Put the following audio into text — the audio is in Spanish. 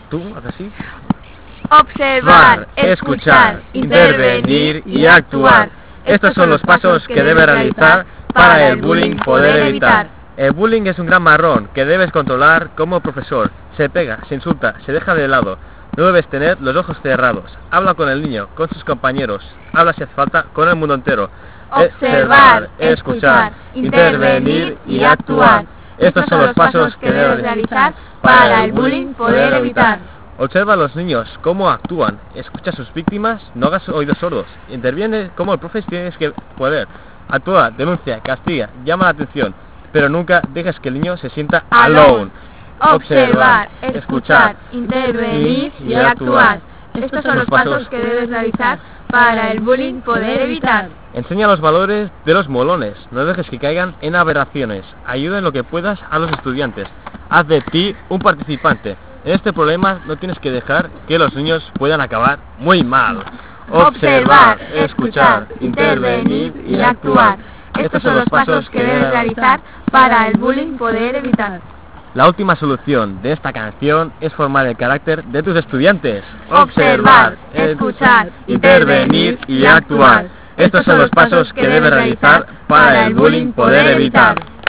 ¿Tú haces así? Observar, escuchar, intervenir y actuar. Estos son los pasos que debes realizar para el bullying poder evitar. El bullying es un gran marrón que debes controlar como profesor. Se pega, se insulta, se deja de lado. No debes tener los ojos cerrados. Habla con el niño, con sus compañeros. Habla si hace falta con el mundo entero. Observar, escuchar, intervenir y actuar. Estos son los pasos que debes realizar para el bullying poder evitar. Observa a los niños cómo actúan, escucha a sus víctimas, no hagas oídos sordos, interviene como el profe tienes que poder, actúa, denuncia, castiga, llama la atención, pero nunca dejes que el niño se sienta alone. Observar, escuchar, intervenir y actuar. Estos son los pasos que debes realizar para el bullying poder evitar. Enseña los valores de los molones, no dejes que caigan en aberraciones, ayuda en lo que puedas a los estudiantes, haz de ti un participante. En este problema no tienes que dejar que los niños puedan acabar muy mal. Observar, escuchar, intervenir y actuar. Estos son los pasos que debes realizar para el bullying poder evitar. La última solución de esta canción es formar el carácter de tus estudiantes. Observar, escuchar, intervenir y actuar. Estos son los pasos que debes realizar para el bullying poder evitar.